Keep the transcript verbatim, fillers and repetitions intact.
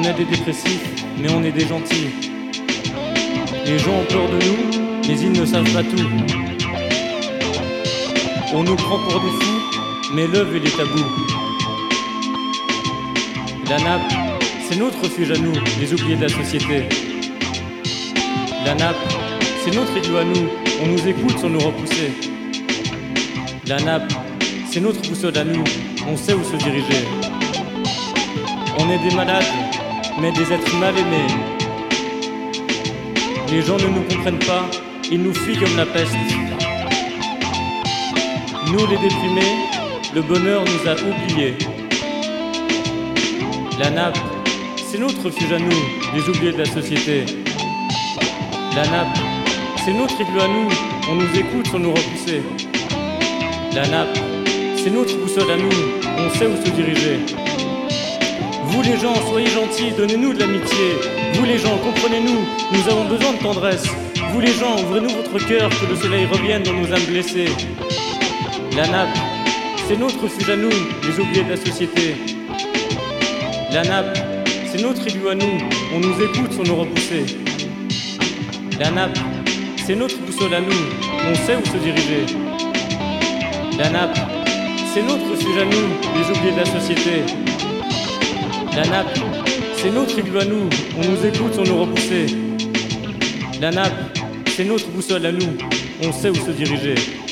est des dépressifs, mais on est des gentils. Les gens ont peur de nous, mais ils ne savent pas tout. On nous prend pour des fous, mais l'œuvre il est tabou. La nappe, c'est notre refuge à nous, les oubliés de la société. La nappe, c'est notre igloo à nous, on nous écoute sans nous repousser. La nappe, c'est notre boussole à nous, on sait où se diriger. On est des malades, mais des êtres mal aimés. Les gens ne nous comprennent pas, ils nous fuient comme la peste. Nous les déprimés, le bonheur nous a oubliés. La nappe, c'est notre refuge à nous, les oubliés de la société. La nappe, c'est notre igloo à nous, on nous écoute sans nous repousser. La nappe, c'est notre boussole à nous, on sait où se diriger. Vous les gens, soyez gentils, donnez-nous de l'amitié. Vous les gens, comprenez-nous, nous avons besoin de tendresse. Vous les gens, ouvrez-nous votre cœur, que le soleil revienne dans nos âmes blessées. La nappe, c'est notre refuge à nous, les oubliés de la société. La nappe, c'est notre igloo à nous, on nous écoute sans nous repousser. La nappe, c'est notre boussole à nous, on sait où se diriger. La nappe, c'est notre refuge à nous, les oubliés de la société. La nappe, c'est notre igloo à nous, on nous écoute sans nous repousser. La nappe, c'est notre boussole à nous, on sait où se diriger.